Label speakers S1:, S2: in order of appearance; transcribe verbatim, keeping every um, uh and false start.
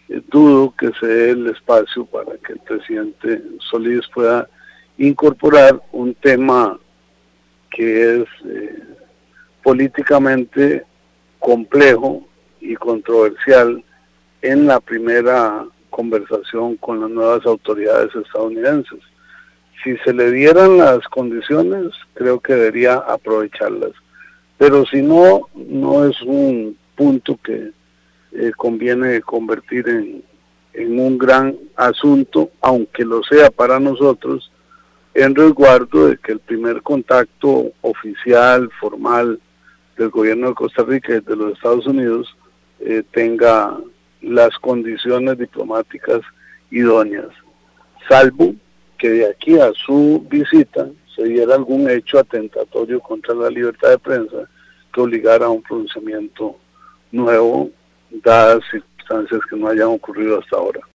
S1: eh, dudo que se dé el espacio para que el presidente Solís pueda incorporar un tema que es eh, políticamente complejo y controversial en la primera conversación con las nuevas autoridades estadounidenses. Si se le dieran las condiciones, creo que debería aprovecharlas. Pero si no, no es un punto que eh, conviene convertir en, en un gran asunto, aunque lo sea para nosotros, en resguardo de que el primer contacto oficial, formal, del gobierno de Costa Rica y de los Estados Unidos eh, tenga las condiciones diplomáticas idóneas, salvo que de aquí a su visita se diera algún hecho atentatorio contra la libertad de prensa que obligara a un pronunciamiento nuevo, dadas circunstancias que no hayan ocurrido hasta ahora.